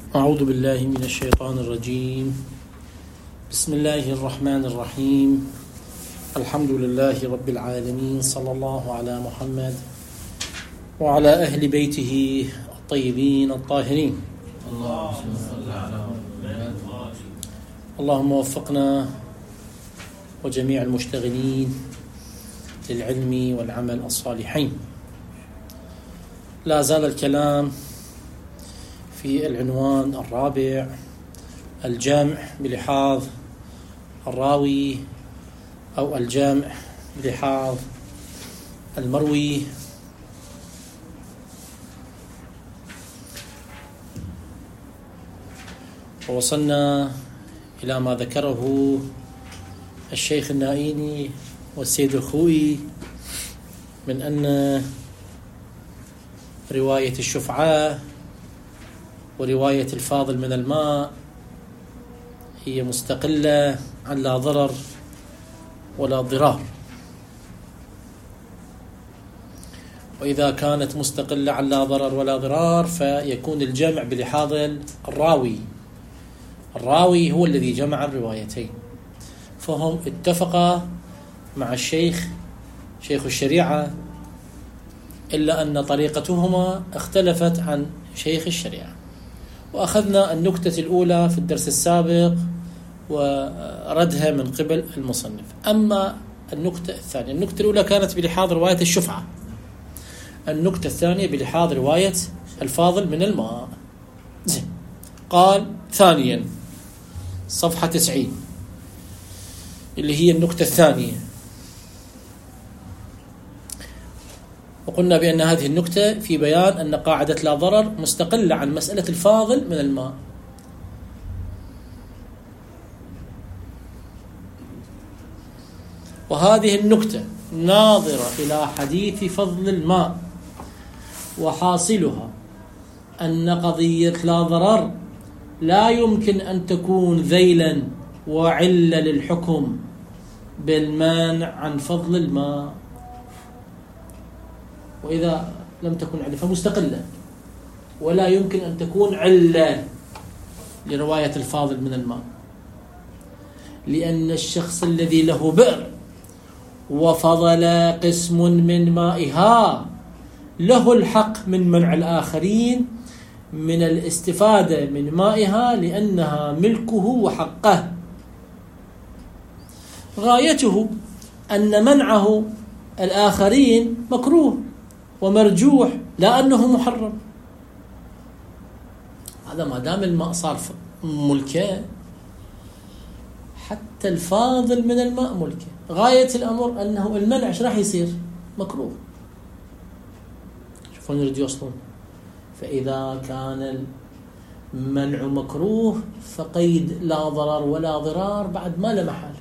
أعوذ بالله من الشيطان الرجيم. بسم الله الرحمن الرحيم. الحمد لله رب العالمين، صلى الله على محمد وعلى أهل بيته الطيبين الطاهرين. اللهم وفقنا وجميع المشتغلين للعلم والعمل الصالحين. لا زال الكلام في العنوان الرابع، الجامع بلحاظ الراوي أو الجامع بلحاظ المروي. ووصلنا إلى ما ذكره الشيخ النائيني والسيد الخوئي من أن رواية الشفعاء ورواية الفاضل من الماء هي مستقلة عن لا ضرر ولا ضرار، وإذا كانت مستقلة عن لا ضرر ولا ضرار فيكون الجمع بلحاظ الراوي هو الذي جمع الروايتين. فهم اتفقا مع شيخ الشريعة، إلا أن طريقتهما اختلفت عن شيخ الشريعة. وأخذنا النكتة الأولى في الدرس السابق وردها من قبل المصنف. أما النكتة الثانية، النكتة الأولى كانت بلحاظ رواية الشفعة، النكتة الثانية بلحاظ رواية الفاضل من الماء. قال ثانيا صفحة 90 اللي هي النكتة الثانية، وقلنا بأن هذه النكتة في بيان أن قاعدة لا ضرر مستقلة عن مسألة الفاضل من الماء. وهذه النكتة ناظرة إلى حديث فضل الماء، وحاصلها أن قضية لا ضرر لا يمكن أن تكون ذيلا وعلة للحكم بالمانع عن فضل الماء، وإذا لم تكن علة فمستقلة، ولا يمكن أن تكون علة لرواية الفاضل من الماء، لأن الشخص الذي له بئر وفضل قسم من مائها له الحق من منع الآخرين من الاستفادة من مائها لأنها ملكه وحقه. غايته أن منعه الآخرين مكروه ومرجوح، لا أنه محرم. هذا ما دام الماء صار ملكه، حتى الفاضل من الماء ملكه. غاية الأمر أنه المنع ايش راح يصير؟ مكروه. شوفون يريد يوصلون. فإذا كان المنع مكروه فقيد لا ضرر ولا ضرار بعد ما له محل،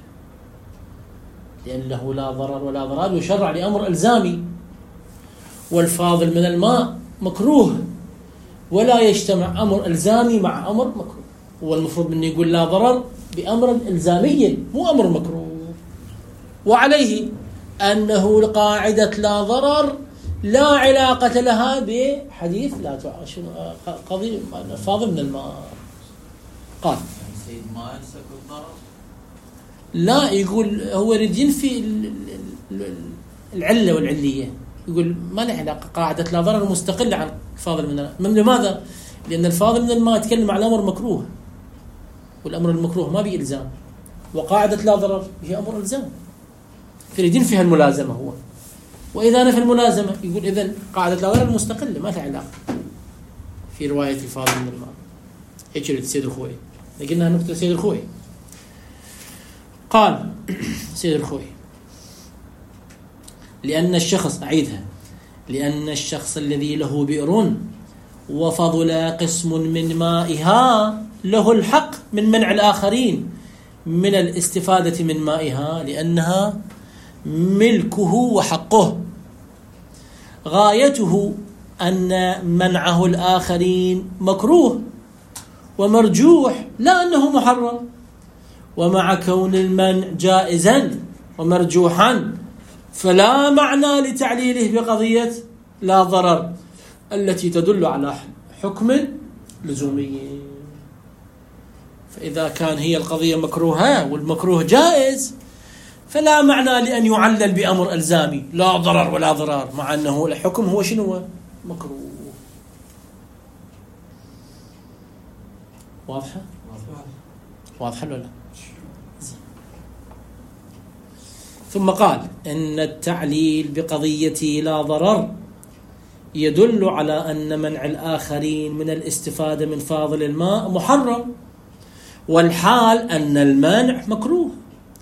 لأنه لا ضرر ولا ضرار يشرع لأمر إلزامي، والفاضل من الماء مكروه ولا يجتمع أمر إلزامي مع أمر مكروه. والمفروض أن يقول لا ضرر بأمر إلزامي مو أمر مكروه. وعليه أنه قاعدة لا ضرر لا علاقة لها بحديث لا قضية فاضل من الماء. قال سيد ما ينسك الضرر، لا، يقول هو يريد ينفي العلة والعلية، يقول ما له علاقة. قاعدة لا ضرر مستقلة عن الفاضل من الماء. لماذا؟ لأن الفاضل من الماء يتكلم عن أمر مكروه، والأمر المكروه ما به إلزام، وقاعدة لا ضرر هي أمر إلزام، فيريد ينفي الملازمة هو. وإذا نفى الملازمة يقول إذن قاعدة لا ضرر مستقلة ما لها علاقة في رواية الفاضل من الماء. هيك يريد السيد الخوئي. قلنا نكتة السيد الخوئي. قال سيد الخوئي لأن الشخص، أعيدها، لأن الشخص الذي له بئر وفضل قسم من مائها له الحق من منع الآخرين من الاستفادة من مائها لأنها ملكه وحقه. غايته أن منعه الآخرين مكروه ومرجوح لا أنه محرم. ومع كون المنع جائزا ومرجوحا فلا معنى لتعليله بقضية لا ضرر التي تدل على حكم لزومي. فإذا كان هي القضية مكروهة والمكروه جائز فلا معنى لأن يعلل بأمر إلزامي لا ضرر ولا ضرار، مع أنه الحكم هو شنو؟ مكروه. واضحة؟ واضحة ولا لا؟ ثم قال إن التعليل بقضية لا ضرر يدل على أن منع الآخرين من الاستفادة من فاضل الماء محرم، والحال أن المنع مكروه،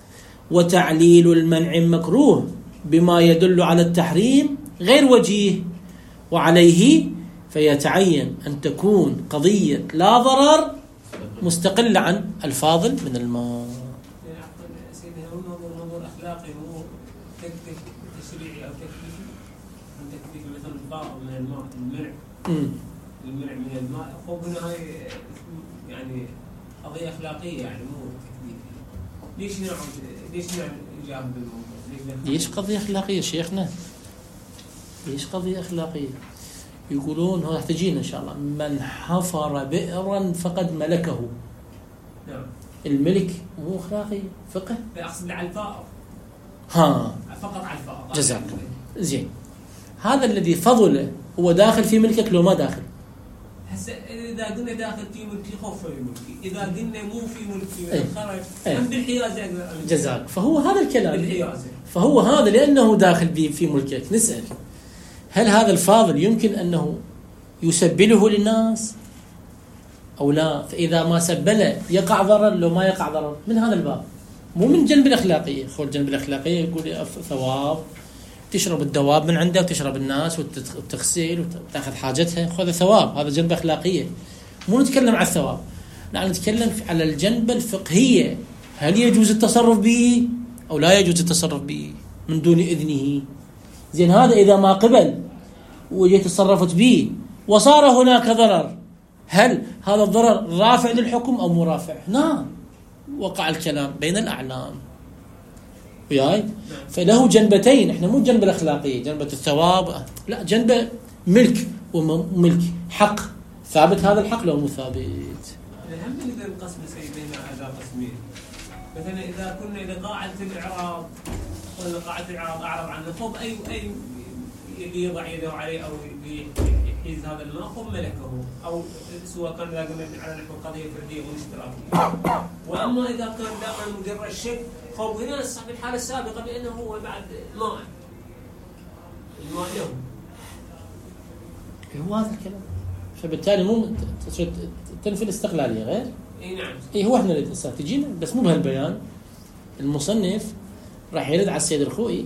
وتعليل المنع مكروه بما يدل على التحريم غير وجيه، وعليه فيتعين أن تكون قضية لا ضرر مستقلة عن الفاضل من الماء. سيدي نظر أخلاقي هو تكتيك تشريعي أو تكتيكي، من تكتيك مثلا الضرر من الماء، المنع من الماء، هو بالنهاية يعني قضية أخلاقية يعني مو تكتيكي. ليش نعم إجابة بالموضوع؟ ليش قضية أخلاقية شيخنا؟ ليش قضية أخلاقية؟ يقولون هو تجينا إن شاء الله من حفر بئرا فقد ملكه. نعم. الملك مو أخلاقي فقه؟ لا أقصد على الفائر. فقط على الفائر. جزاكم زين. هذا الذي فضله هو داخل في ملكك لو ما داخل؟ هسه إذا قلنا داخل في ملكي خوف في ملكي، إذا قلنا مو في ملكي خرج من بالحيازة. جزاك. فهو هذا الكلام بالحيازة. فهو هذا لأنه داخل في ملكك. نسأل هل هذا الفاضل يمكن أنه يسبله للناس أو لا؟ فإذا ما سبله يقع ضرر لو ما يقع ضرر من هذا الباب، مو من جنب الأخلاقية. خذ الجنب الأخلاقية يقول ثواب، تشرب الدواب من عنده وتشرب الناس وتغسل وتأخذ حاجتها، خذ ثواب، هذا جنب أخلاقية. مو نتكلم على الثواب، لا نتكلم على الجنب الفقهية، هل يجوز التصرف به أو لا يجوز التصرف به من دون إذنه؟ زين هذا إذا ما قبل وجيت تصرفت به وصار هناك ضرر، هل هذا الضرر رافع للحكم أو مو رافع؟ نعم، وقع الكلام بين الأعلام وياي. فله جنبتين، احنا مو جنب الأخلاقية جنبة الثواب، لا، جنبه ملك وملك حق ثابت، هذا الحق لو مو ثابت. الهم إذا القسم سيدنا على قسمين، مثلا إذا قاعدة الإعراض ولا قاعدة الإعراض أعرض عن الخوض أي اللي يضع يده عليه أو يحيز هذا الماء خذ ملكه، أو سواء كان إذا قلنا على نحو قضية فردية واشتراكية. وأما إذا كان دائما مجرد شك خذ هنا في الحالة السابقة بأنه هو بعد الماء له. هو هذا الكلام، فبالتالي مو تنفي الاستقلالية غير. اي نعم. هو احنا اللي تجينا بس مو بهالبيان. المصنف راح يرد على السيد الخوئي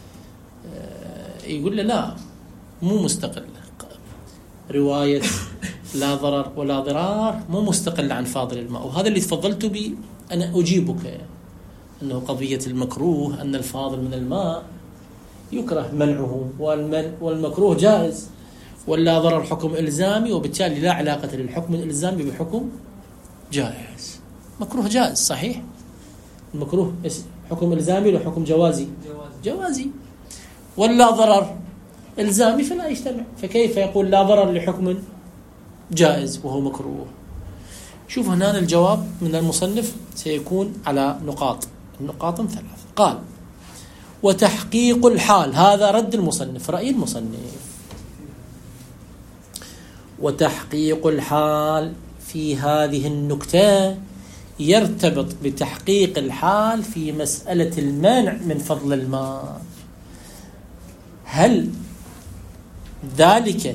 يقول له لا، مو مستقل، رواية لا ضرر ولا ضرار مو مستقلة عن فاضل الماء. وهذا اللي تفضلت به أنا أجيبك، أنه قضية المكروه أن الفاضل من الماء يكره منعه، والمكروه جائز، ولا ضرر حكم إلزامي، وبالتالي لا علاقة للحكم الإلزامي بحكم جائز. مكروه جائز صحيح، المكروه حكم إلزامي ولا حكم جوازي، ولا ضرر إلزامي فلا يجتمع، فكيف يقول لا ضرر لحكم جائز وهو مكروه؟ شوف هنا الجواب من المصنف سيكون على نقاط 3. قال وتحقيق الحال، هذا رد المصنف، رأي المصنف، وتحقيق الحال في هذه النكتة يرتبط بتحقيق الحال في مسألة المنع من فضل الماء. هل ذلك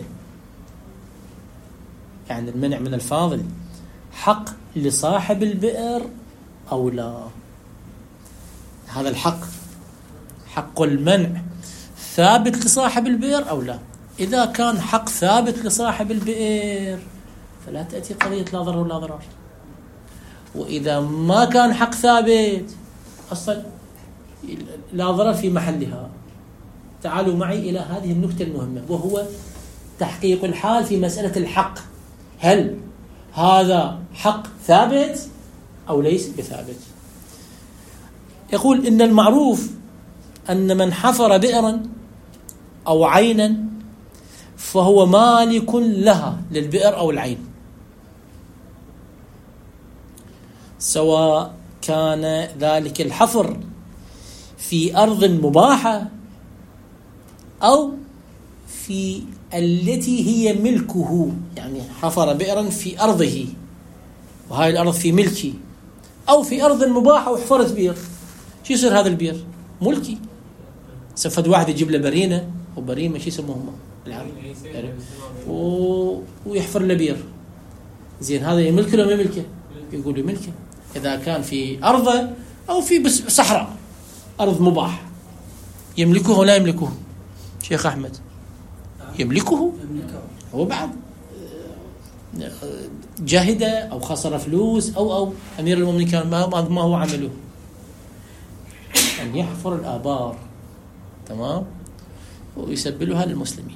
يعني المنع من الفاضل حق لصاحب البئر أو لا؟ هذا الحق، حق المنع ثابت لصاحب البئر أو لا؟ إذا كان حق ثابت لصاحب البئر فلا تأتي قضية لا ضرر ولا ضرار. وإذا ما كان حق ثابت أصلا لا ضرر في محلها. تعالوا معي إلى هذه النكتة المهمة، وهو تحقيق الحال في مسألة الحق. هل هذا حق ثابت أو ليس بثابت؟ يقول إن المعروف أن من حفر بئرا أو عينا فهو مالك لها، للبئر أو العين، سواء كان ذلك الحفر في أرض مباحة أو في التي هي ملكه، يعني حفر بئرا في أرضه وهاي الأرض في ملكي، أو في أرض مباحة وحفرت بئر، شو يصير هذا البئر؟ ملكي. سفد واحد يجيب له برينة أو بريمة، شو يسموهم ويحفر له بئر، زين هذا يملكه ولا ما يملكه؟ يقول يملكه إذا كان في أرضه أو في بس صحراء أرض مباح. يملكه ولا يملكه شيخ أحمد؟ يملكه. هو بعد جاهد أو خسر فلوس أو أمير المؤمنين كان ما هو عمله أن يحفر الآبار، تمام، ويسبلها للمسلمين.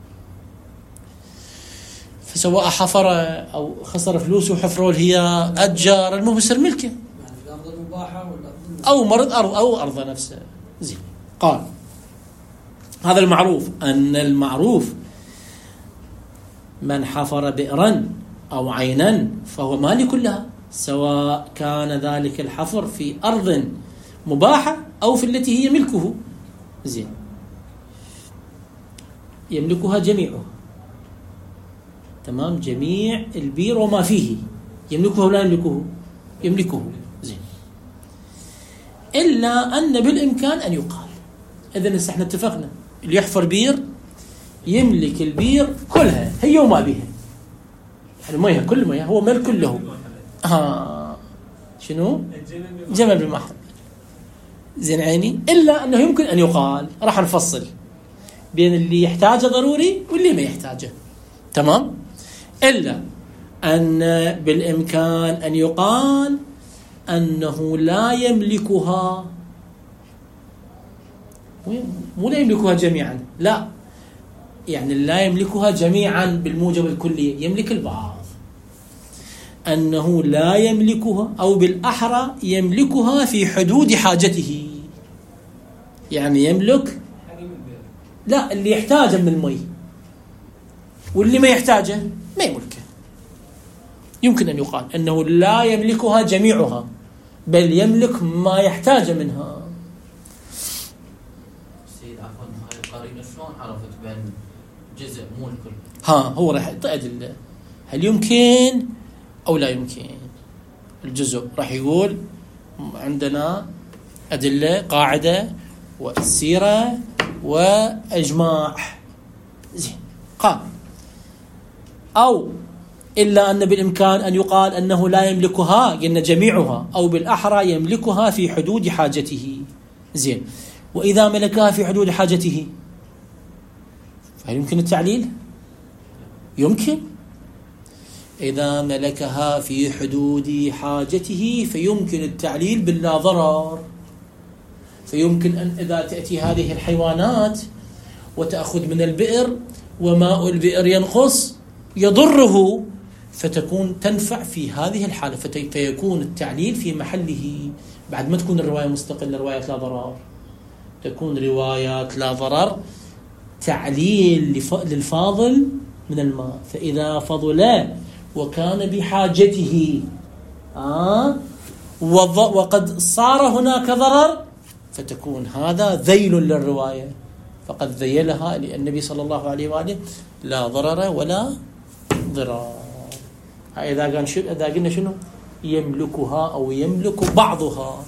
فسواء حفر أو خسر فلوس وحفره هي أتجار، المهم يصير ملكه أو مرض أرض أو أرض نفسه. زين. قال هذا المعروف، أن المعروف من حفر بئرا أو عينا فهو مالك لها، سواء كان ذلك الحفر في أرض مباحة أو في التي هي ملكه. زين. يملكها جميعه، تمام، جميع البير وما فيه يملكه ولا يملكه؟ يملكه. زين. إلا أن بالإمكان أن يقال، إذن احنا اتفقنا اللي يحفر بير يملك البير كلها هي وما بها، يعني مياه، كل مياه هو ملك له. شنو؟ جمل بالمحر. زين عيني. إلا أنه يمكن أن يقال، راح نفصل بين اللي يحتاجه ضروري واللي ما يحتاجه، تمام. إلا أن بالإمكان أن يقال أنه لا يملكها، مو لا يملكها جميعا، لا، يعني لا يملكها جميعا بالموجب الكلي، يملك البعض. أنه لا يملكها أو بالأحرى يملكها في حدود حاجته، يعني يملك لا اللي يحتاجه من المي، واللي ما يحتاجه ما يملكه. يمكن أن يقال أنه لا يملكها جميعها بل يملك ما يحتاج منها. سيد عفوا، هاي القرينة شلون عرفت بين جزء مو الكل؟ هو راح يعطي أدلة، هل يمكن أو لا يمكن الجزء، راح يقول عندنا أدلة، قاعدة والسيرة وإجماع. زين. قال أو إلا أن بالإمكان أن يقال أنه لا يملكها، قلنا جميعها، أو بالأحرى يملكها في حدود حاجته. زين. وإذا ملكها في حدود حاجته فهل يمكن التعليل؟ يمكن. إذا ملكها في حدود حاجته فيمكن التعليل باللا ضرر. فيمكن أن إذا تأتي هذه الحيوانات وتأخذ من البئر وماء البئر ينقص يضره، فتكون تنفع في هذه الحالة، فيكون التعليل في محله، بعد ما تكون الرواية مستقلة، رواية لا ضرر، تكون روايات لا ضرر تعليل للفاضل من الماء. فإذا فضل وكان بحاجته وقد صار هناك ضرر، فتكون هذا ذيل للرواية، فقد ذيلها للنبي صلى الله عليه وآله لا ضرر ولا ضرار. إذا قلنا شنو؟ يملكها أو يملك بعضها.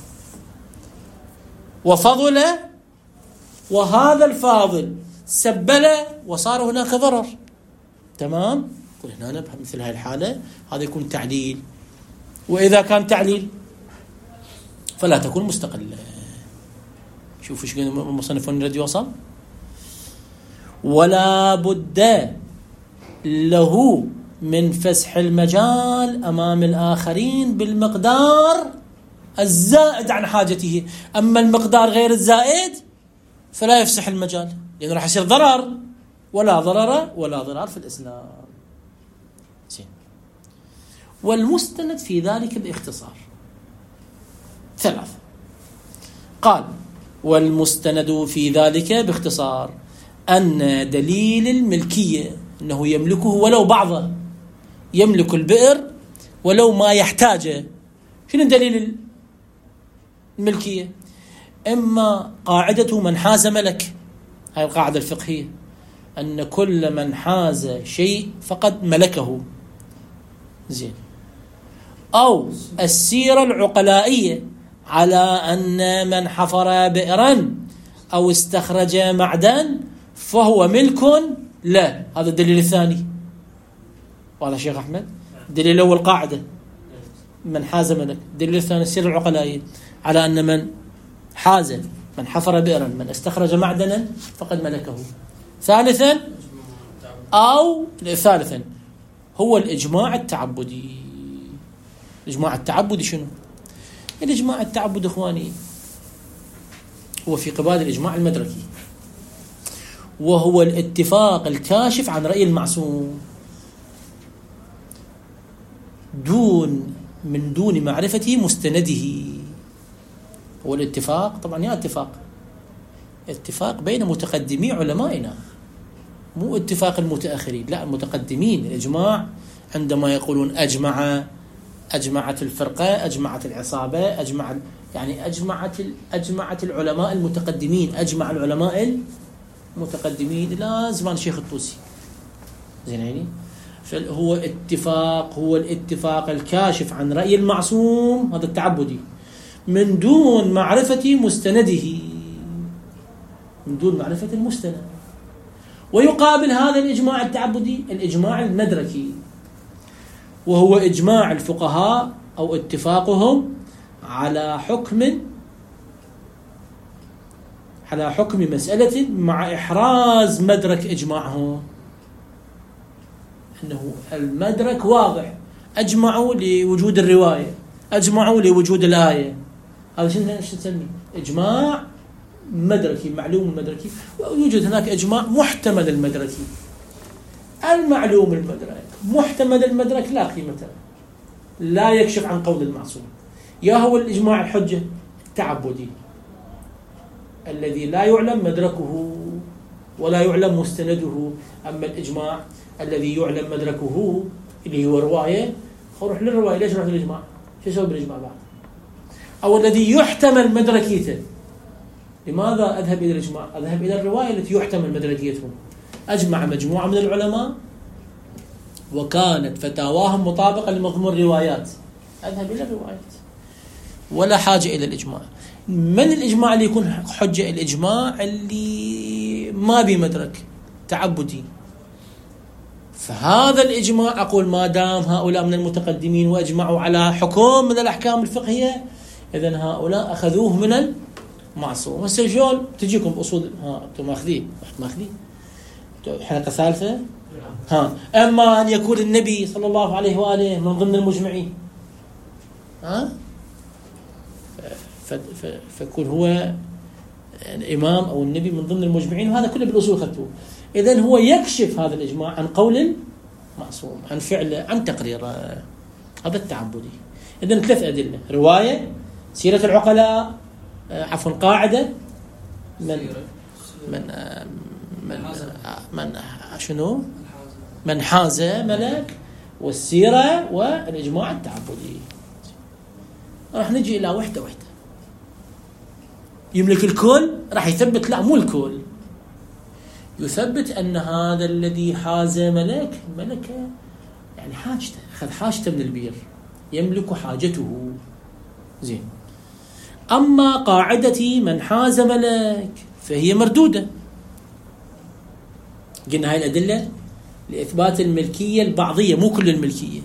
وفضل، وهذا الفاضل سبل وصار هناك ضرر، تمام. هنا نفهم مثل هاي الحالة هذا يكون تعليل. وإذا كان تعليل فلا تكون مستقلة. شوفوا ايش قلنا المصنفون الذي وصل. ولا بد له من فسح المجال أمام الآخرين بالمقدار الزائد عن حاجته. أما المقدار غير الزائد فلا يفسح المجال، لأنه راح يصير ضرر، ولا ضرر ولا ضرار في الإسلام. والمستند في ذلك باختصار 3. قال والمستند في ذلك باختصار أن دليل الملكية أنه يملكه ولو بعضه، يملك البئر ولو ما يحتاجه. شنو دليل الملكية؟ إما قاعدة من حاز ملك، هاي القاعدة الفقهية، أن كل من حاز شيء فقد ملكه، زين، أو السيرة العقلائية على أن من حفر بئرا أو استخرج معدن فهو ملك له. هذا الدليل الثاني. وهذا شيخ أحمد الدليل الأول قاعدة من حاز ملك، الدليل الثاني السيرة العقلائية على أن من حاز، من حفر بئرا، من استخرج معدنا فقد ملكه. ثالثا هو الإجماع التعبدي. الإجماع التعبدي شنو؟ الإجماع التعبدي إخواني هو في قبال الإجماع المدركي، وهو الاتفاق الكاشف عن رأي المعصوم من دون معرفة مستنده. هو الاتفاق طبعا يا اتفاق بين متقدمي علمائنا، مو اتفاق المتأخرين، لا المتقدمين. الإجماع عندما يقولون أجمعت الفرقة، أجمعت العصابة، أجمعت العلماء المتقدمين، أجمع العلماء المتقدمين إلى زمان الشيخ الطوسي، زين عيني. فهو الاتفاق الكاشف عن رأي المعصوم، هذا التعبدي، من دون معرفة مستنده، من دون معرفة المستند. ويقابل هذا الإجماع التعبدي الإجماع المدركي، وهو إجماع الفقهاء أو اتفاقهم على حكم مسألة مع إحراز مدرك إجماعهم، أنه المدرك واضح، أجمعوا لوجود الرواية، أجمعوا لوجود الآية. هذا شنو نسميه؟ إجماع مدركي، معلوم المدركي. ويوجد هناك إجماع محتمل المدركي. المعلوم المدرك محتمل المدرك لا قيمة له، لا يكشف عن قول المعصوم. يا هو الإجماع الحجة التعبدي الذي لا يعلم مدركه ولا يعلم مستنده. أما الإجماع الذي يعلم مدركه اللي هو رواية، روح للرواية. ليش رحت للإجماع؟ شو يسوي بالإجماع بعد؟ أو الذي يحتمل مدركيته، لماذا أذهب إلى الإجماع؟ أذهب إلى الرواية التي يحتمل مدركيتهم. أجمع مجموعة من العلماء وكانت فتاواهم مطابقة لمضمون الروايات، أذهب إلى الروايات ولا حاجة إلى الإجماع. من الإجماع اللي يكون حجة؟ الإجماع اللي ما بمدرك تعبدي. فهذا الإجماع أقول ما دام هؤلاء من المتقدمين وأجمعوا على حكم من الأحكام الفقهية، إذن هؤلاء أخذوه من المعصوم. والسجول تجيكم بأصول، أنتم ماخذين حلقة ثالثة. أما أن يكون النبي صلى الله عليه وآله من ضمن المجمعين، فيكون هو الإمام أو النبي من ضمن المجمعين، وهذا كله بالأصول خدتوه. إذن هو يكشف هذا الإجماع عن قول المعصوم، عن فعله، عن تقريره. هذا التعبدي. إذن 3 أدلة: رواية، سيرة العقلاء، قاعدة من حاز ملك، والسيرة، والإجماع التعبدي. راح نجي إلى وحدة. يملك الكل راح يثبت؟ لا، مو الكل. يثبت أن هذا الذي حاز ملك يعني حاجته، أخذ حاجته من البير، يملك حاجته، زين. أما قاعدة من حاز ملك فهي مردودة. قلنا هاي الأدلة لإثبات الملكية البعضية، مو كل الملكية.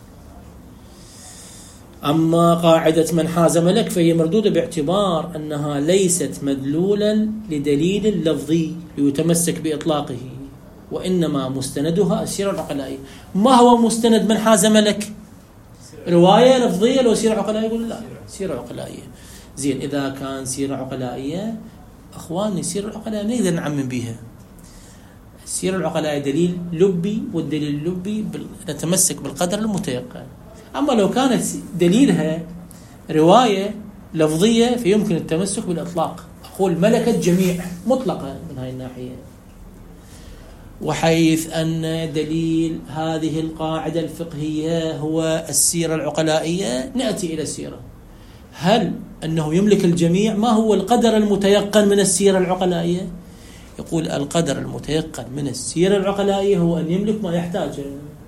أما قاعدة من حاز ملك فهي مردودة باعتبار أنها ليست مدلولا لدليل لفظي ليتمسك بإطلاقه، وإنما مستندها السيرة العقلائية. ما هو مستند من حاز ملك؟ رواية لفظية لو سيرة عقلائية؟ يقول لا، سيرة عقلائية. زين، إذا كان سيرة عقلائية أخواني، السيرة العقلائية نقدر نعمم بها. السيرة العقلائية دليل لبي، والدليل اللبي نتمسك بالقدر المتيقن. أما لو كانت دليلها رواية لفظية فيمكن التمسك بالإطلاق، أقول ملكة جميع مطلقة من هاي الناحية. وحيث أن دليل هذه القاعدة الفقهية هو السيرة العقلائية، نأتي إلى السيرة. هل أنه يملك الجميع؟ ما هو القدر المتيقن من السيرة العقلائية؟ يقول القدر المتيقن من السيرة العقلائية هو أن يملك ما يحتاجه.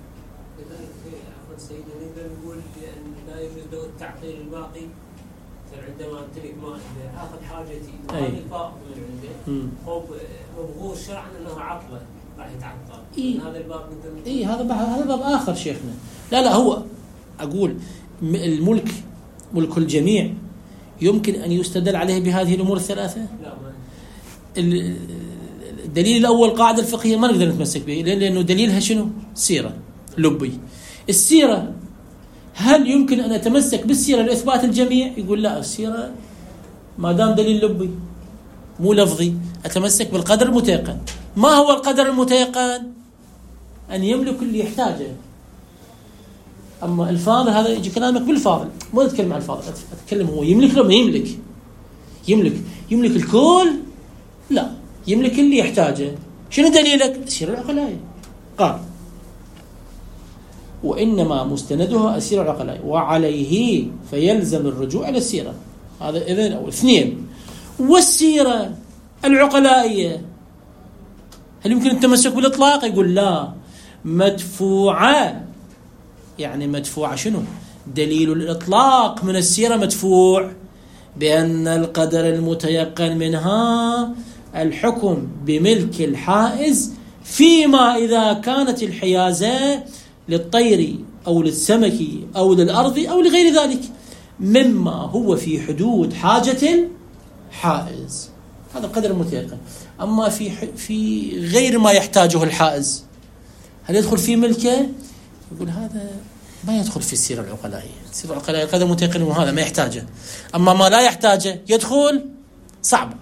التعقيل الباقي عندما امتلك ما اخذ حاجتي أي. وهذا الفائض من عنده هو مبغوث شرعا انه عقله راح يتعطل. هذا الباب هذا باب اخر شيخنا. لا هو اقول الملك ملك الجميع يمكن ان يستدل عليه بهذه الامور الثلاثه. لا الدليل الاول قاعده الفقهيه ما نقدر نتمسك به لانه دليلها شنو؟ سيره لبي. السيره هل يمكن أن أتمسك بالسيرة لإثبات الجميع؟ يقول لا، السيرة ما دام دليل لبي مو لفظي أتمسك بالقدر المتيقن. ما هو القدر المتيقن؟ أن يملك اللي يحتاجه. أما الفاضل هذا يجي كلامك بالفاضل، ما أتكلم عن الفاضل، أتكلم هو يملك لو ما يملك الكل؟ لا، يملك اللي يحتاجه. شنو دليلك؟ السيرة العقلائية. قال وإنما مستندها السيرة العقلائية وعليه فيلزم الرجوع إلى السيرة. هذا إذن أول. اثنين، والسيرة العقلائية هل يمكن التمسك بالإطلاق؟ يقول لا، مدفوعة. يعني مدفوعة شنو؟ دليل الإطلاق من السيرة مدفوع بأن القدر المتيقن منها الحكم بملك الحائز فيما إذا كانت الحيازة للطير أو للسمك أو للأرض أو لغير ذلك مما هو في حدود حاجة الحائز. هذا القدر المتيقن. أما في غير ما يحتاجه الحائز هل يدخل في ملكه؟ يقول هذا ما يدخل في السيرة العقلائية. السيرة العقلائية القدر المتيقن وهذا ما يحتاجه. أما ما لا يحتاجه يدخل، صعب.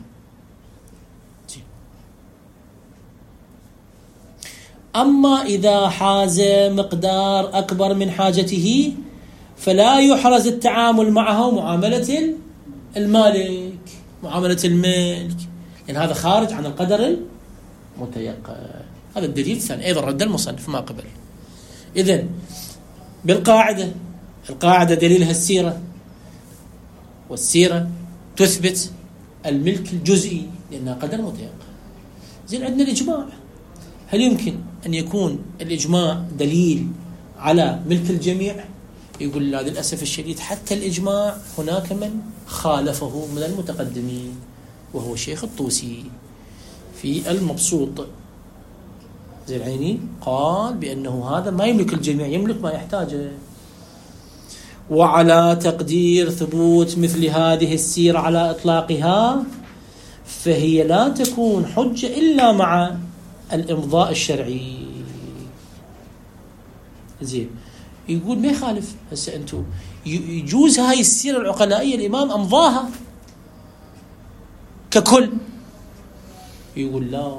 أما إذا حاز مقدار أكبر من حاجته فلا يحرز التعامل معه معاملة المالك، معاملة الملك، لأن هذا خارج عن القدر المتيقن. هذا الدليل الثاني أيضا رد المصنف ما قبل. إذن بالقاعدة، القاعدة دليلها السيرة، والسيرة تثبت الملك الجزئي لأنها قدر متيقن. زين عندنا الإجماع. هل يمكن أن يكون الإجماع دليل على ملك الجميع؟ يقول لا، للأسف الشديد حتى الإجماع هناك من خالفه من المتقدمين، وهو الشيخ الطوسي في المبسوط زي العيني قال بأنه هذا ما يملك الجميع، يملك ما يحتاجه. وعلى تقدير ثبوت مثل هذه السيرة على إطلاقها فهي لا تكون حجة إلا مع الإمضاء الشرعي. زين، يقول ما يخالف. هسه أنتم يجوز هاي السيرة العقلائية الإمام أمضاها ككل. يقول لا،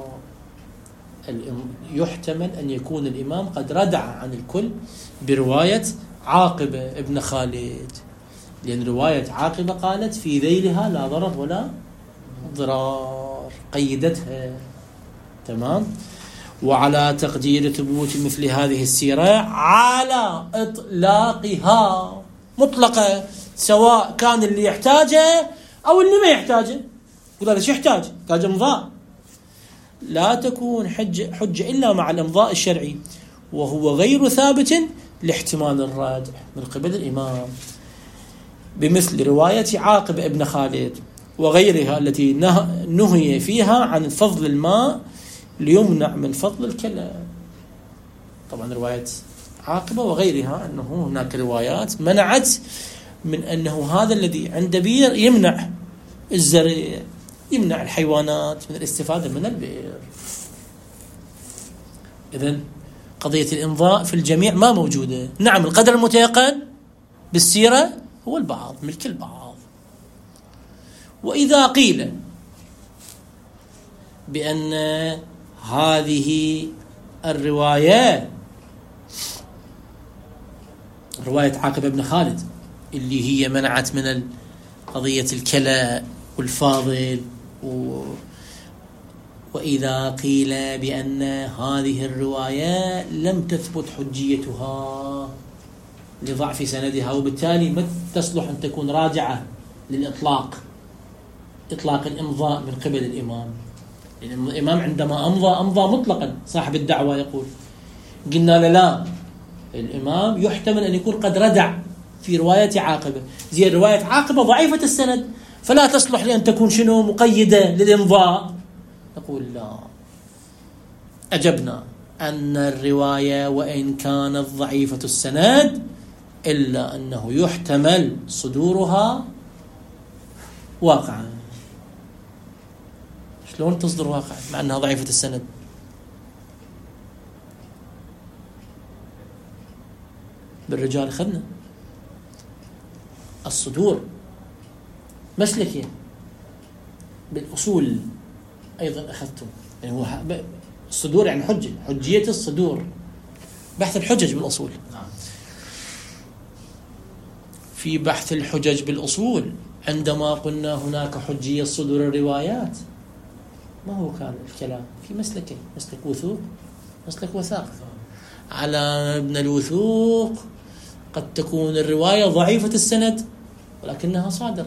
يحتمل أن يكون الإمام قد ردع عن الكل برواية عاقبة ابن خالد، لأن رواية عاقبة قالت في ذيلها لا ضرر ولا ضرار، قيدتها. تمام. وعلى تقدير ثبوت مثل هذه السيرة على إطلاقها مطلقة، سواء كان اللي يحتاجه أو اللي ما يحتاجه. يقول هذا شو يحتاج؟ يحتاج إمضاء. لا تكون حجة إلا مع الإمضاء الشرعي، وهو غير ثابت لاحتمال الردع من قبل الإمام، بمثل رواية عاقب ابن خالد وغيرها التي نهي فيها عن فضل الماء ليمنع من فضل الكلى. طبعا رواية عاقبة وغيرها أنه هناك روايات منعت من أنه هذا الذي عند بير يمنع الزرع، يمنع الحيوانات من الاستفادة من البئر. إذن قضية الإمضاء في الجميع ما موجودة. نعم، القدر المتيقن بالسيرة هو البعض، ملك البعض. وإذا قيل بأن هذه الرواية، رواية عاقب ابن خالد اللي هي منعت من قضية الكلى والفاضل وإذا قيل بأن هذه الرواية لم تثبت حجيتها لضعف سندها وبالتالي ما تصلح أن تكون راجعة للإطلاق، إطلاق الإمضاء من قبل الإمام، لأن الإمام عندما أمضى مطلقا صاحب الدعوة يقول، قلنا لا، الإمام يحتمل أن يكون قد ردع في رواية عاقبة، زي رواية عاقبة ضعيفة السند فلا تصلح لأن تكون شنو مقيدة للإمضاء. نقول لا، أجبنا أن الرواية وإن كانت ضعيفة السند إلا أنه يحتمل صدورها واقعا. شلون تصدر واقعا مع أنها ضعيفة السند؟ بالرجال أخذنا الصدور مسلكين، بالأصول أيضا أخذتم، يعني هو الصدور يعني حجية الصدور، بحث الحجج بالأصول. في بحث الحجج بالأصول عندما قلنا هناك حجية صدور الروايات، ما هو كان الكلام في مسلكين، مسلك وثوق، مسلك وثاق. على ابن الوثوق قد تكون الرواية ضعيفة السند ولكنها صادرة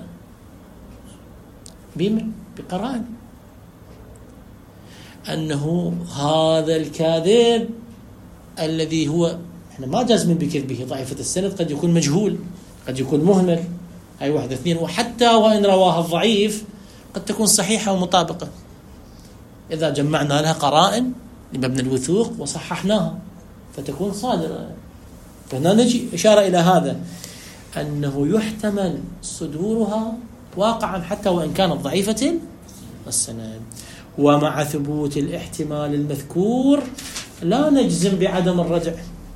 بقرائن، أنه هذا الكاذب الذي هو احنا ما جازمين بكذبه ضعيفة السند، قد يكون مجهول، قد يكون مهمل، هاي واحدة اثنين، وحتى وإن رواها الضعيف قد تكون صحيحة ومطابقة إذا جمعنا لها قرائن لمبنى الوثوق وصححناها فتكون صادرة. فهنا نجي إشارة إلى هذا، أنه يحتمل صدورها واقعا حتى وإن كانت ضعيفة السند. ومع ثبوت الاحتمال المذكور لا نجزم بعدم الرجع.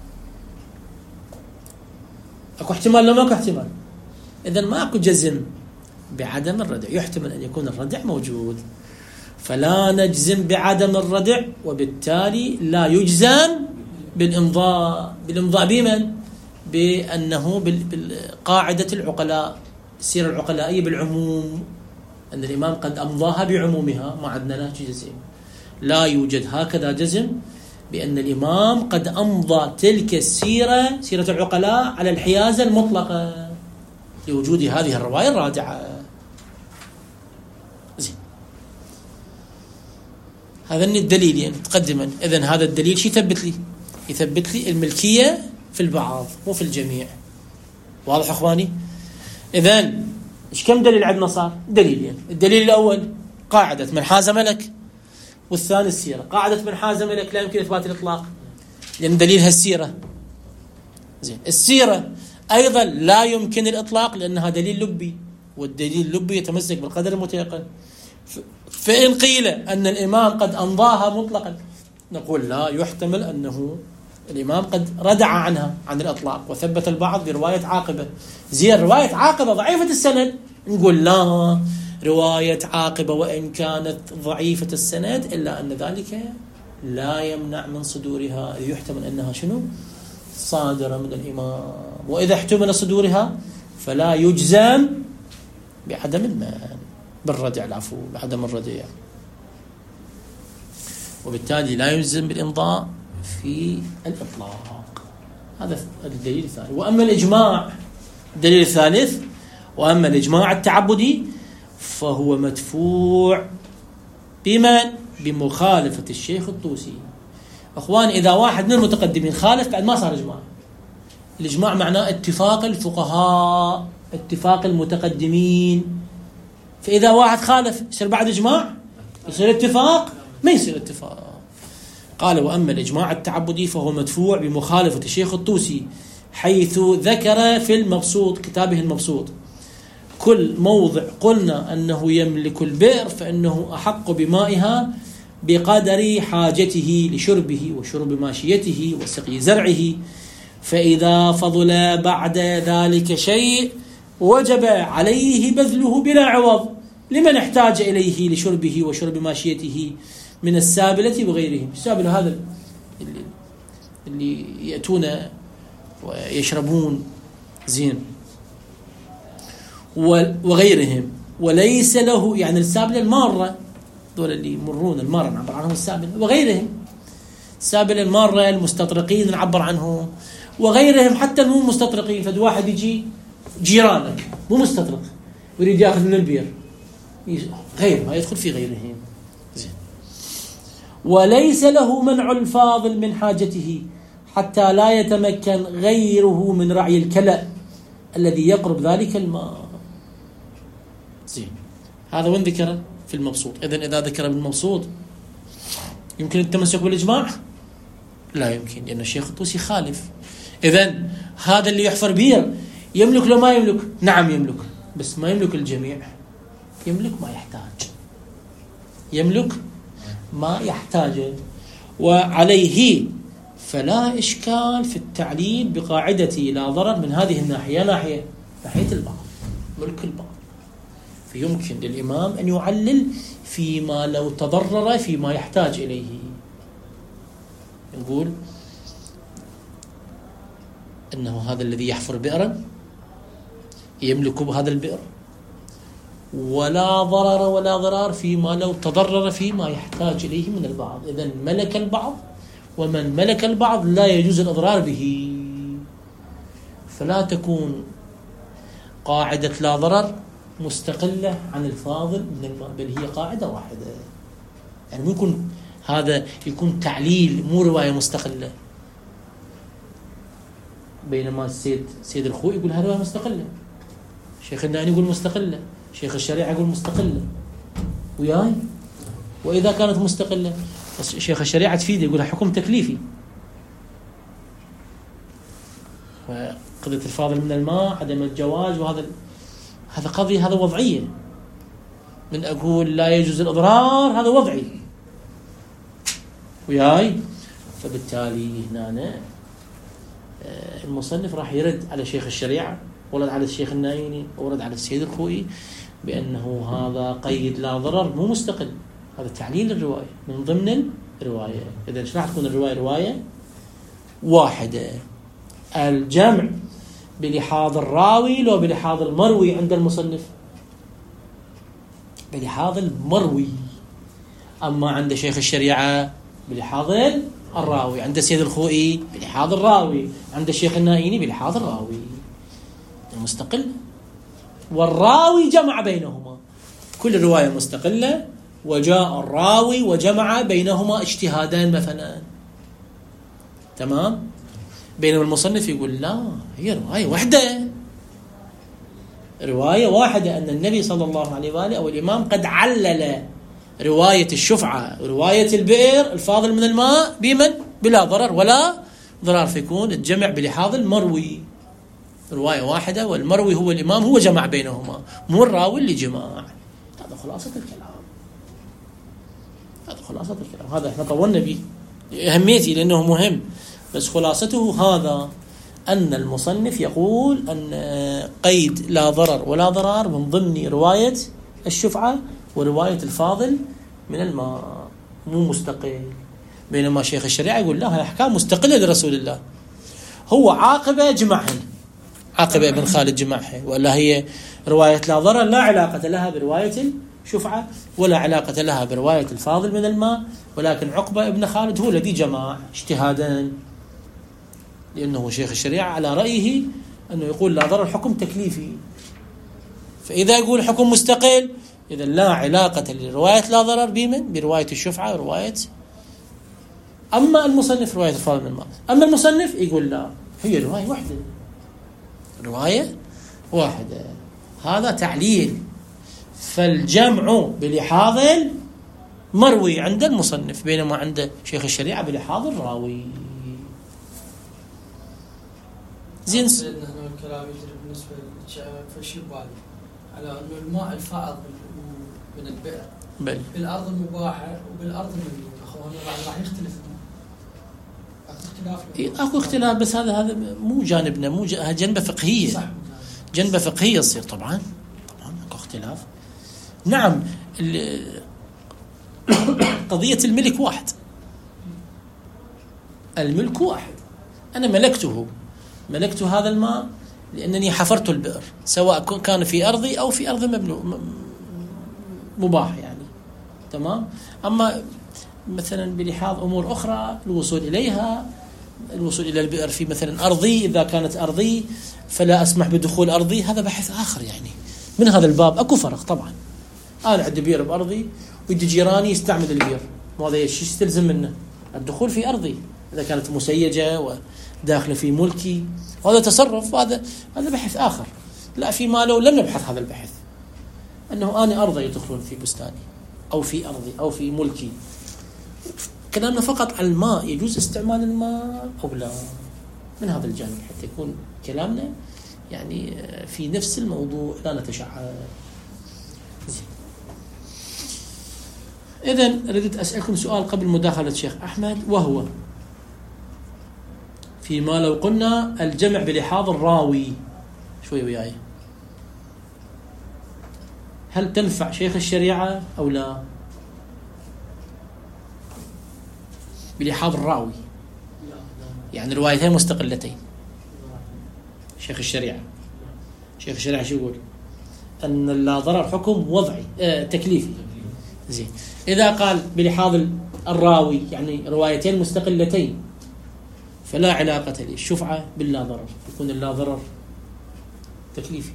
أكو احتمال لو ماكو احتمال، إذن ما أكو جزم بعدم الردع، يحتمل أن يكون الردع موجود، فلا نجزم بعدم الردع، وبالتالي لا يجزم بالإمضاء بمن؟ بأنه بالقاعدة العقلاء، السيرة العقلائية بالعموم، أن الإمام قد أمضاها بعمومها، ما عندنا لا جزم، لا يوجد هكذا جزم بأن الإمام قد أمضى تلك السيرة، سيرة العقلاء، على الحيازة المطلقة لوجود هذه الرواية الراجعة. زين، هذا الدليل يعني متقدما. إذن هذا الدليل شو يثبت لي؟ يثبت لي الملكية في البعض مو في الجميع. واضح أخواني؟ إذن إيش كم دليل عندنا صار؟ دليلين. الدليل الأول قاعدة من حاز ملك، والثاني السيرة. قاعدة من حاز ملك لا يمكن إثبات الإطلاق لأن دليلها السيرة. زين، السيرة أيضا لا يمكن الإطلاق لأنها دليل لبي، والدليل اللبي يتمسك بالقدر المتيقن. فإن قيل أن الإمام قد أمضاها مطلقا نقول لا، يحتمل أنه الإمام قد ردع عنها عن الإطلاق وثبت البعض برواية عاقبة. زين، رواية عاقبة ضعيفة السند نقول لا، رواية عاقبة وإن كانت ضعيفة السند إلا أن ذلك لا يمنع من صدورها، يحتمل أنها شنو؟ صادرة من الإمام. وإذا احتمل صدورها فلا يجزم بعدم المنع بالردع، العفو، بعدم الردع، وبالتالي لا يجزم بالإمضاء في الإطلاق. هذا الدليل الثاني. وأما الإجماع، الدليل الثالث، وأما الإجماع التعبدي فهو مدفوع بمن؟ بمخالفة الشيخ الطوسي. أخوان، إذا واحد من المتقدمين خالف بعد ما صار إجماع. الإجماع معناه اتفاق الفقهاء، اتفاق المتقدمين. فإذا واحد خالف يصير بعد إجماع؟ يصير اتفاق؟ ما يصير اتفاق. قال وأما الإجماع التعبدي فهو مدفوع بمخالفة الشيخ الطوسي، حيث ذكر في المبسوط، كتابه المبسوط، كل موضع قلنا أنه يملك البئر فإنه أحق بمائها بقدر حاجته لشربه وشرب ماشيته وسقي زرعه، فإذا فضل بعد ذلك شيء وجب عليه بذله بلا عوض لمن احتاج إليه لشربه وشرب ماشيته من السابلة وغيرهم. السابلة هذا اللي يأتون ويشربون، زين، وغيرهم، وليس له، يعني السابلة المارة دول اللي يمرون المارة نعبر عنهم السابلة، وغيرهم السابلة المارة المستطرقين نعبر عنهم، وغيرهم حتى مو مستطرقين. فد واحد يجي جيرانك مو مستطرق ويريد ياخذ من البير، غيره يدخل في غيرهم. زين. وليس له منع الفاضل من حاجته حتى لا يتمكن غيره من رعي الكلأ الذي يقرب ذلك الماء. زين. هذا وين ذكره؟ في المبسوط. إذا ذكر بالمبسوط يمكن التمسك بالإجماع؟ لا يمكن، لأن الشيخ الطوسي خالف. إذن هذا اللي يحفر بير يملك لو ما يملك؟ نعم يملك، بس ما يملك الجميع، يملك ما يحتاج، يملك ما يحتاجه. وعليه فلا إشكال في التعليل بقاعدة لا ضرر من هذه الناحية، ناحية البعض، ملك البعض. فيمكن للإمام أن يعلل فيما لو تضرر فيما يحتاج إليه. نقول أنه هذا الذي يحفر بئرا يملك بهذا البئر، ولا ضرر ولا ضرار فيما لو تضرر فيما يحتاج إليه من البعض. إذن ملك البعض، ومن ملك البعض لا يجوز الإضرار به. فلا تكون قاعدة لا ضرر مستقلة عن الفاضل من الماء، بل هي قاعدة واحدة. يعني ممكن هذا يكون تعليل مو رواية مستقلة، بينما السيد الخوئي يقول هذه رواية مستقلة، شيخ الناني يقول مستقلة، شيخ الشريعة يقول مستقلة وياي. وإذا كانت مستقلة شيخ الشريعة تفيد يقولها حكم تكليفي، وقضية الفاضل من الماء عدم الجواز، وهذا قضية، هذا وضعية. من أقول لا يجوز الإضرار هذا وضعي وياي. فبالتالي هنا المصنف راح يرد على شيخ الشريعة، ورد على الشيخ النايني، ورد على السيد الخوئي بأنه هذا قيد لا ضرر مو مستقل، هذا تعليل الرواية من ضمن الرواية. إذا شو راح تكون الرواية؟ رواية واحدة. الجمع بلحاظ الراوي لو بلحاظ المروي عند المصنف؟ بلحاظ المروي. أما عند شيخ الشريعة بلحاظ الراوي، عند السيد الخوئي بلحاظ الراوي، عند الشيخ النائيني بلحاظ الراوي المستقل. والراوي جمع بينهما، كل رواية مستقلة وجاء الراوي وجمع بينهما اجتهادان مثلا، تمام. بينما المصنف يقول لا، هي رواية واحدة، رواية واحدة، أن النبي صلى الله عليه وآله أو الإمام قد علل رواية الشفعة ورواية البئر الفاضل من الماء بمن؟ بلا ضرر ولا ضرار، فيكون الجمع بلحاظ المروي، رواية واحدة، والمروي هو الإمام، هو جمع بينهما، مو الراوي اللي جمع. هذا خلاصة الكلام، هذا خلاصة الكلام. هذا احنا طولنا به أهميتي لأنه مهم، بس خلاصته هذا، أن المصنف يقول أن قيد لا ضرر ولا ضرار من ضمن رواية الشفعة ورواية الفاضل من الماء، مو مستقل. بينما شيخ الشريعة يقول لا، هي أحكام مستقلة لرسول الله، هو عاقبة جمعهن، عاقبة ابن خالد جمعها، ولا هي رواية لا ضرر لا علاقة لها برواية الشفعة ولا علاقة لها برواية الفاضل من الماء، ولكن عقبة ابن خالد هو الذي جمع اجتهادا، لأنه شيخ الشريعة على رأيه أنه يقول لا ضرر حكم تكليفي. فإذا يقول حكم مستقل، إذا لا علاقة لرواية لا ضرر بمن؟ برواية الشفعة ورواية. أما المصنف رواية الفاضل من الماء، أما المصنف يقول لا، هي رواية واحدة، رواية واحدة. هذا تعليل. فالجمع بلحاظ مروي عند المصنف، بينما عند شيخ الشريعة بلحاظ الراوي. زين. الكلام يجري بالنسبة للشباب على أنه الماء الفائض من البئر بل بالأرض المباحة وبالأرض المملوكة، أخواني راح يختلف اختلاف. اكو اختلاف، بس هذا مو جانبنا، مو جنبه فقهية، صح، جنبه فقهية تصير. طبعا اكو اختلاف. نعم، قضية الملك واحد، الملك واحد. أنا ملكت هذا الماء لأنني حفرت البئر، سواء كان في أرضي أو في أرض مباح يعني. تمام. أما مثلا بلحاظ أمور أخرى الوصول إليها، الوصول إلى البئر في مثلا أرضي، إذا كانت أرضي فلا أسمح بدخول أرضي، هذا بحث آخر يعني. من هذا الباب أكو فرق طبعا. أنا عندي بئر بأرضي ويجي جيراني يستعمل البئر، وهذا ايش يستلزم منه؟ الدخول في أرضي إذا كانت مسيجة وداخله في ملكي، وهذا تصرف، هذا بحث آخر. لا، فيما لو لم نبحث هذا البحث أنه أنا أرضي يدخلون في بستاني أو في أرضي أو في ملكي، كلامنا فقط عن الماء، يجوز استعمال الماء أو لا، من هذا الجانب حتى يكون كلامنا يعني في نفس الموضوع لا نتشعب. إذن ردت أسألكم سؤال قبل مداخلة الشيخ أحمد، وهو فيما لو قلنا الجمع بلحاظ الراوي، شوي وياي، هل تنفع شيخ الشريعة أو لا؟ بلحاظ الراوي يعني روايتين مستقلتين. شيخ الشريعة شو يقول؟ أن لا ضرر حكم وضعي تكليفي. زين، إذا قال بلحاظ الراوي يعني روايتين مستقلتين فلا علاقة للشفعة باللا ضرر، يكون اللا ضرر تكليفي.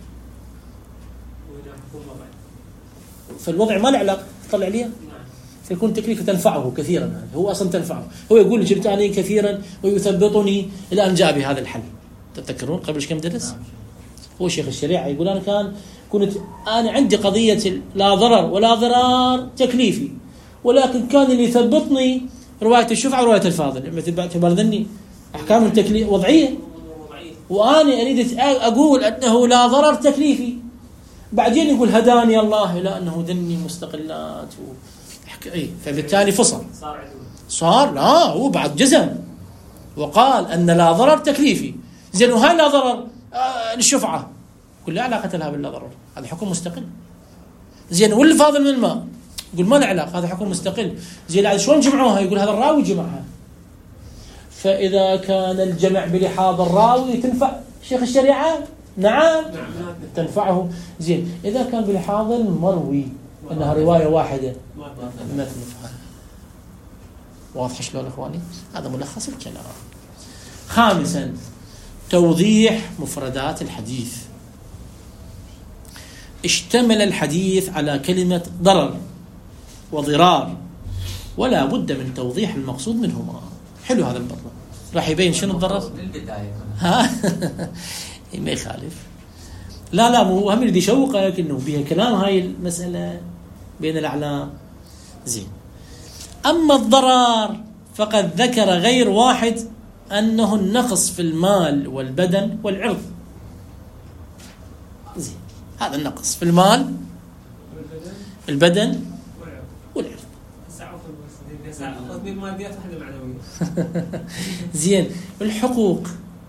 فالوضع ما له علاقة، طلع عليه فيكون تكليفه تنفعه كثيرا. هو أصلا تنفعه، هو يقول جبتني كثيرا ويثبطني إلى أن جاء بهذا الحل. تتذكرون قبل كم درس؟ هو شيخ الشريعة يقول أنا أنا عندي قضية لا ضرر ولا ضرار تكليفي، ولكن كان اللي يثبطني رواية الشفعة ورواية الفاضل، باعتبار ذني أحكام التكليف وضعية، وأنا أريد أقول أنه لا ضرر تكليفي، بعدين يقول هداني الله إلى أنه ذني مستقلات فبالتالي فصل صار لا، هو بعد جزم وقال أن لا ضرر تكليفي. زين، وهاي لا ضرر للشفعة كل علاقة لها باللا ضرر، هذا حكم مستقل. زين، واللي فاضل من الماء يقول ما له علاقة، هذا حكم مستقل. زين، شلون جمعوها؟ يقول هذا الراوي جمعها. فإذا كان الجمع بلحاظ الراوي تنفع شيخ الشريعة؟ نعم تنفعه. زين، إذا كان بلحاظ المروي أنها رواية واحدة ما تنفع. واضح شلون أخواني؟ هذا ملخص الكلام. خامسا، توضيح مفردات الحديث. اشتمل الحديث على كلمة ضرر وضرار، ولا بد من توضيح المقصود منهما. حلو هذا البطل، راح يبين شنو الضرر ها ما يخالف. لا مو هم اللي يشوقك انه بها كلام هاي المسألة بين الأعلام. زين، أما الضرر فقد ذكر غير واحد أنه النقص في المال والبدن والعرض. زين، هذا النقص في المال البدن والعرض. زين، الحقوق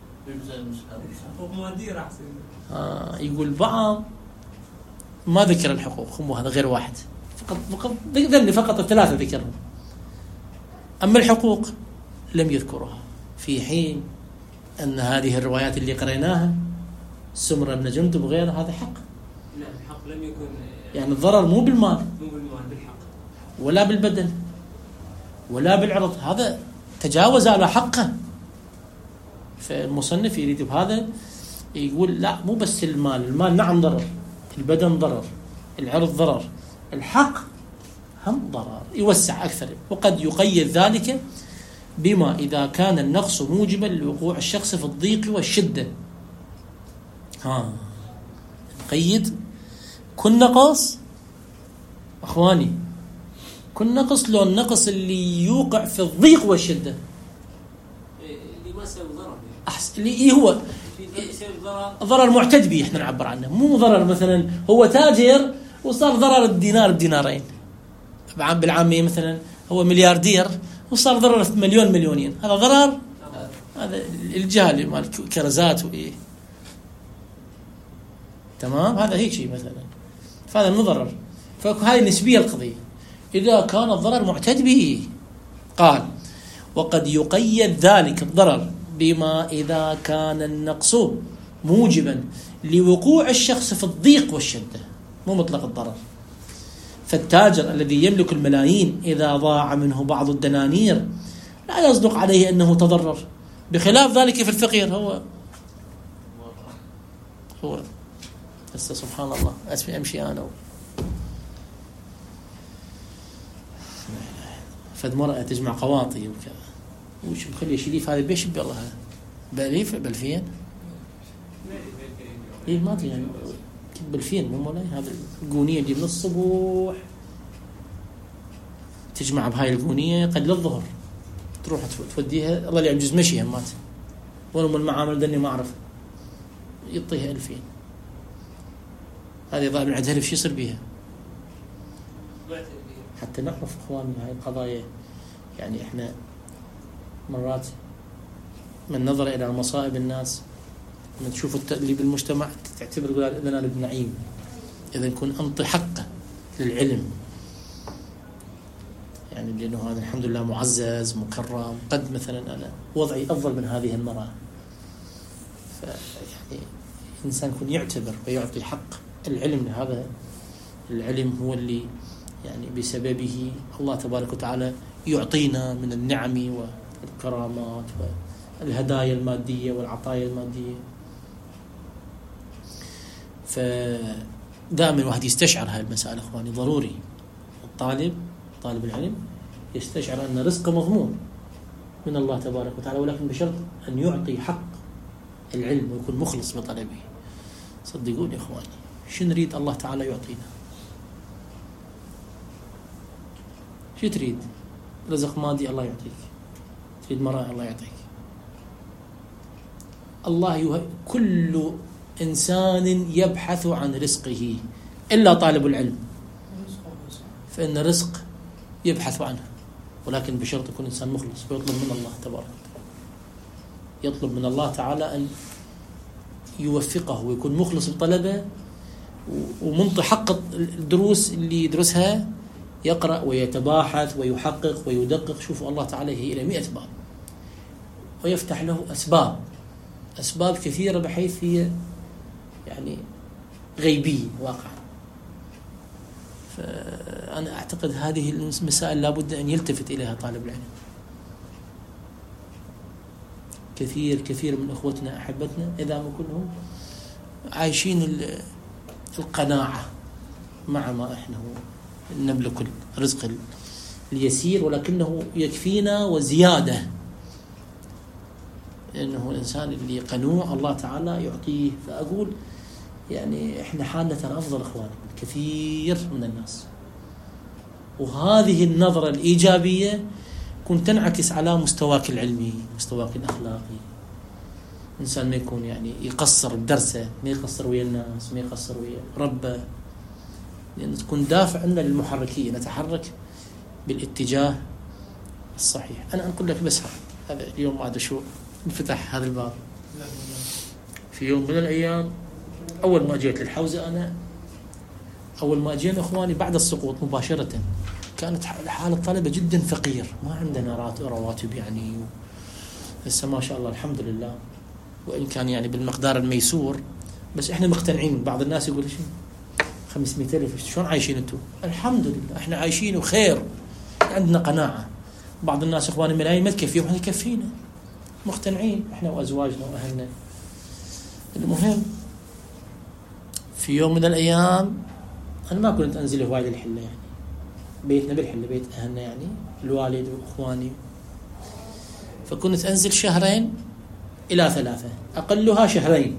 يقول بعض ما ذكر الحقوق، هم هذا غير واحد فقط الثلاثة ذكرهم. أما الحقوق لم يذكرها، في حين أن هذه الروايات اللي قريناها سمرة بن جندب وغيرها هذا حق. لا، الحق لم يكن يعني الضرر مو بالمال بالحق ولا بالبدن ولا بالعرض، هذا تجاوز على حقه. فالمصنف يريد بهذا يقول لا، مو بس المال نعم ضرر، البدن ضرر، العرض ضرر، الحق هم ضرر، يوسع أكثر. وقد يقيد ذلك بما إذا كان النقص موجبا لوقوع الشخص في الضيق والشدة. نقيد كل نقص أخواني، كل نقص لو النقص اللي يوقع في الضيق والشدة، اللي ما يسوي ضرر، أحسن اللي هو ضرر معتد به احنا نعبر عنه، مو ضرر مثلا هو تاجر وصار ضرر الدينار بدينارين، بالعامية مثلا هو ملياردير وصار ضرر في مليونين، هذا ضرر، هذا الجهل مال كرزات وإيه، تمام، هذا هيك شيء مثلا، فهذا مو ضرر. فهذه نسبية القضية. إذا كان الضرر معتد به قال وقد يقيد ذلك الضرر بما إذا كان النقص موجبا لوقوع الشخص في الضيق والشدة، مو مطلق الضرر. فالتاجر الذي يملك الملايين إذا ضاع منه بعض الدنانير لا يصدق عليه أنه تضرر، بخلاف ذلك في الفقير هو هسه سبحان الله أمشي أنا فد مرأة تجمع قواطي وكذا وش مخلي شريف هذا بيش بالله بأليف بالفين إيه ما أدري يعني بالفين مو مولاي هذا القونية دي من الصبح تجمع بهاي القونية قد للظهر تروح توديها الله اللي يعجز مشيها مات وانا من المعامل دني ما أعرف يعطيها 2000 هذه ضاع من عندها شو يصير بيها حتى نعرف إخواني هاي القضايا. يعني إحنا مرات من نظر إلى مصائب الناس من تشوف اللي بالمجتمع تعتبر يقول إننا بنعيم إذا نكون أنطي حقه للعلم يعني لأنه هذا الحمد لله معزز مكرم قد مثلا أنا وضعي أفضل من هذه المرأة فيعني الإنسان يكون يعتبر ويعطي حق العلم لهذا العلم هو اللي يعني بسببه الله تبارك وتعالى يعطينا من النعم والكرامات والهدايا المادية والعطايا المادية. فدائما الواحد يستشعر هاي المسألة أخواني ضروري طالب العلم يستشعر أن رزقه مضمون من الله تبارك وتعالى ولكن بشرط أن يعطي حق العلم ويكون مخلص بطلبه. صدقوني أخواني شو نريد الله تعالى يعطينا؟ شو تريد؟ رزق مادي الله يعطيك، تريد مرأة الله يعطيك. كل إنسان يبحث عن رزقه إلا طالب العلم فإن الرزق يبحث عنه ولكن بشرط يكون إنسان مخلص ويطلب من الله تبارك وتعالى يطلب من الله تعالى أن يوفقه ويكون مخلص بطلبه ومنطي حق الدروس اللي يدرسها يقرأ ويتباحث ويحقق ويدقق. شوفوا الله تعالى هي إلى 100 باب ويفتح له أسباب كثيرة بحيث هي يعني غيبية واقعا. فأنا أعتقد هذه المسائل لابد أن يلتفت إليها طالب العلم. كثير من أخوتنا أحبتنا إذا ما كلهم عايشين القناعة مع ما إحنا نملك الرزق اليسير ولكنه يكفينا وزيادة لأنه الإنسان اللي قنوع الله تعالى يعطيه. فأقول يعني إحنا حالنا أفضل إخواني كثير من الناس وهذه النظرة الإيجابية كنت تنعكس على مستواك العلمي مستواك الأخلاقي. إنسان ما يكون يعني يقصر بدرسه ما يقصر ويا الناس ما يقصر ويا ربه لأن تكون دافع لنا للمحركية نتحرك بالاتجاه الصحيح. أنا أقول لك بس هذا اليوم بعد شو انفتح هذا الباب. في يوم من الأيام أول ما جيت للحوزة أنا أول ما جينا إخواني بعد السقوط مباشرة كانت حال الطلبة جدا فقير ما عندنا رواتب يعني لسه ما شاء الله الحمد لله وإن كان يعني بالمقدار الميسور بس إحنا مقتنعين. بعض الناس يقول شو 500,000 شلون عايشين أنتم؟ الحمد لله إحنا عايشين وخير عندنا قناعة. بعض الناس إخواني ملايين ما تكفيهم إحنا يكفينا مقتنعين إحنا وأزواجنا وأهلنا. المهم في يوم من الأيام أنا ما كنت أنزل هواي للحلة يعني بيتنا بالحلة بيت أهلنا يعني الوالد وإخواني فكنت أنزل 2 إلى 3 أقلها 2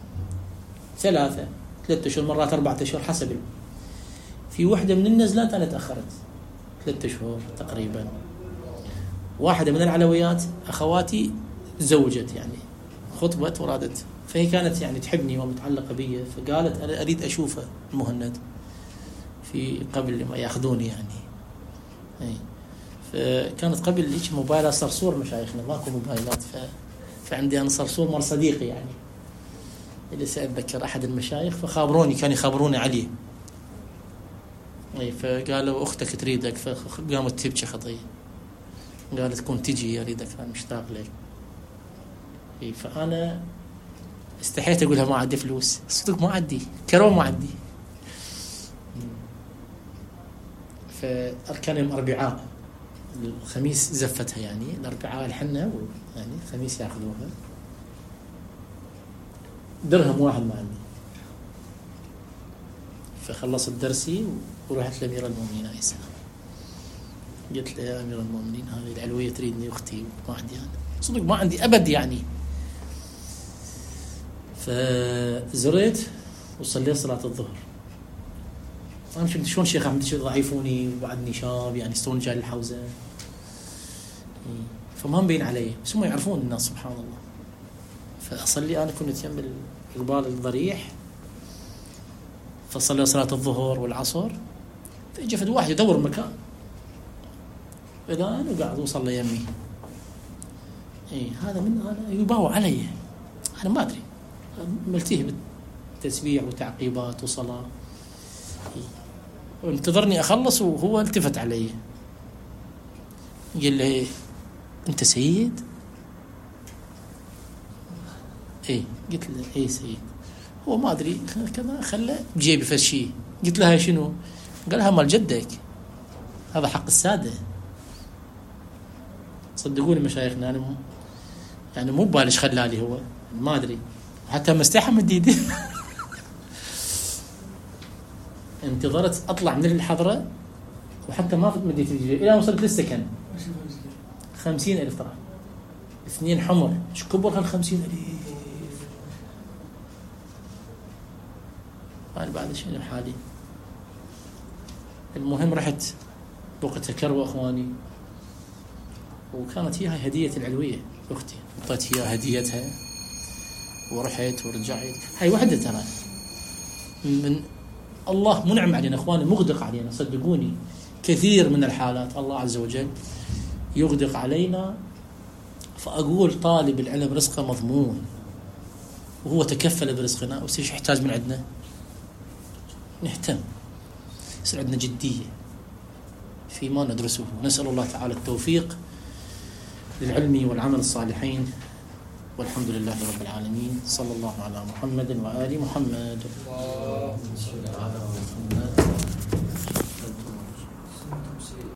3 أشهر مرات 4 أشهر حسب. في وحدة من النزلات أنا تأخرت 3 أشهر تقريبا. واحدة من العلويات أخواتي زوجت يعني خطبت ورادت فهي كانت يعني تحبني ومتعلقة بي فقالت أنا أريد أشوفه المهند في قبل ما يأخذوني يعني فكانت قبل ليش موبايلها صرصور مشايخنا ماكو موبايلات فعندي أنا صرصور مر صديقي يعني اللي سأتذكر أحد المشايخ فخابروني كان يخابروني عليه فقالوا أختك تريدك فقامت تبكي خطية قالت كنت تجي أريدك أنا مشتاق لك. فأنا استحيت أقولها ما عندي فلوس صدق ما عندي كرو ما عندي فكان يوم أربعاء، الخميس زفتها يعني، الأربعاء الحنة يعني الخميس ياخذوها. درهم واحد ما عندي، فخلصت درسي ورحت لأمير المؤمنين عليه السلام. قلت له يا أمير المؤمنين هذه العلوية تريدني أختي ما عندي أنا، صدق ما عندي أبد يعني. فزريت وصليت صلاة الظهر. أنا شفت شلون شيخ أحمد شو ضعيفوني وبعدني شاب يعني استون جاي الحوزة، فما مبين علي بس هم يعرفون الناس سبحان الله. فأصلي أنا كنت يم القبال الضريح، فصلي صلاة الظهر والعصر، فإجا فد واحد يدور مكان إذا أنا وقاعد وصلي يمي. هذا من أنا يباوع علي، أنا ما أدري ملتهي بالتسبيح وتعقيبات وصلاة. وانتظرني أخلص وهو التفت علي قال لي أنت سيد؟ قلت له سيد. هو ما أدري كذا خلى بجيبي فشي. قلت لها شنو؟ قالها مال جدك، هذا حق السادة. صدقوني مشايخنا أنا يعني مو بالش خلالي هو ما أدري، حتى مستحى مد ايدي. انتظرت أطلع من الحضرة وحتى ما مديت ايدي إلى وصلت للسكن. 50,000 ترى، 2 حمر، ايش كبر هال 50,000؟ أنا بعد شنو حالي. المهم رحت وقتها كروا أخواني، وكانت هي هدية العلوية أختي، أعطيت هي هديتها ورحت ورجعت. هاي وحدة ترى من الله منعم علينا أخواني، مغدق علينا صدقوني. كثير من الحالات الله عز وجل يغدق علينا. فأقول طالب العلم رزقه مضمون، وهو تكفل برزقنا. بس ايش يحتاج من عندنا؟ نهتم، يصير عندنا جدية فيما ندرسه. نسأل الله تعالى التوفيق للعلم والعمل الصالحين، والحمد لله رب العالمين. صلى الله على محمد وآل محمد.